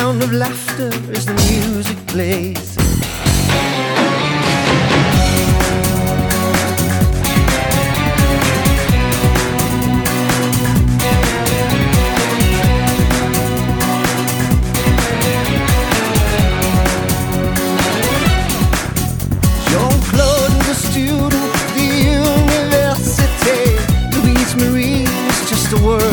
sound of laughter as the music plays. Jean-Claude was a student at the university. Louise Marie was just a word